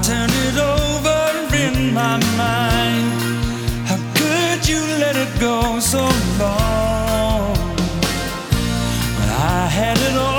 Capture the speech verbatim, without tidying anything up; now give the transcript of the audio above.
turn it over in my mind. How could you let it go so long when I had it all?